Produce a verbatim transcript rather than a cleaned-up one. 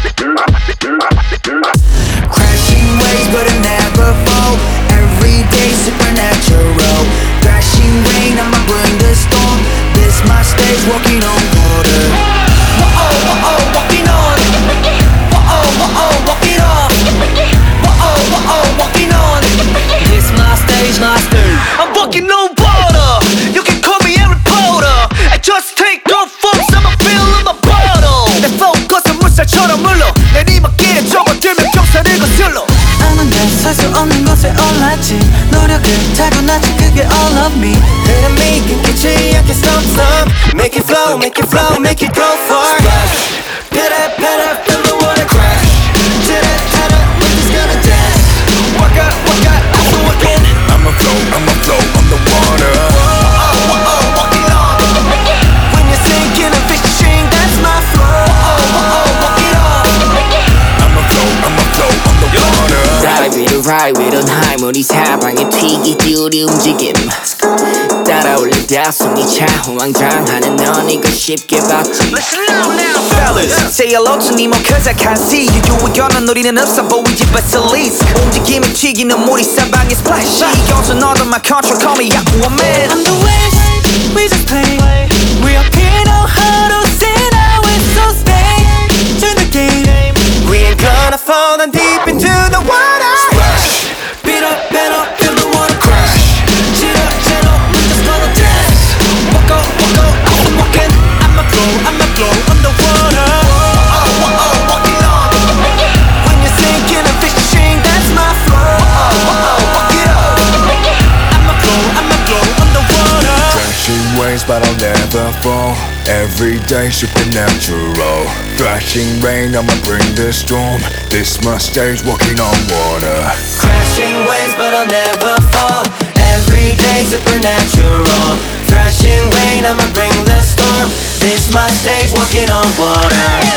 Crashing waves but I never fall. Every day supernatural. Crashing rain, I'ma bring the storm. This my stage, walking on water. Whoa, whoa, walking on. Whoa, whoa, walking on. Whoa, whoa, walking on. This my stage, my stage. I'm walking on water. You can call me Harry Potter. I just take off from some fill in my bottle. 내 focus은 물살처럼 물러. 내리막길에 접어들면 경사를 거슬러. 아마 날 살 수 없는 것에 올랐지. 노력을 타고났지 그게 all of me. 흐름이 끊기지 않게 stop stop. Make it flow, make it flow, make it go far. Splash, pitter patter, feel the water crash. Titter tatter, we're just gonna dance. Walk out, walk out, I'm still walking. I'ma flow, I'ma flow on the water. Oh, oh, oh, walking on. When you're sinking and fishing, that's my flow. Oh, oh, oh, walking on. I'ma flow, I'ma flow on the water. Ride with a ride with a high 우리 사방에 튀기 우리 움직임 따라올리다 숨이 차 호황장하는 넌 이거 쉽게 봤지. Listen now, now, fellas. Say hello to Nemo cause I can't see you. You 의견은 우리는 없어 보이지 but it's least. 움직임이 튀기는 물이 사방에 splash. 이것은 all of my control, call me Aquaman. I'm the wish, we just play. We up here know how to sing now it's so stay to the game. We ain't gonna fall down deep into the water. Splash, Beat up, beat up, feel the water crash. Chill up, chill up, we're just gonna dance. Walk out, walk out, I'm walking. I'ma flow, I'ma flow on the water. Oh, oh, oh, walking on. When you're sinking and fishing, that's my flow. Oh, oh, oh, walk it up. I'ma flow, I'ma flow on the water. crashing waves but I'll never fall. Every day supernatural. Thrashing rain, I'ma bring the storm. This my stage, walking on water. Crashing waves, but I'll never fall. Every day supernatural. Thrashing rain, I'ma bring the storm. This my stage, walking on water.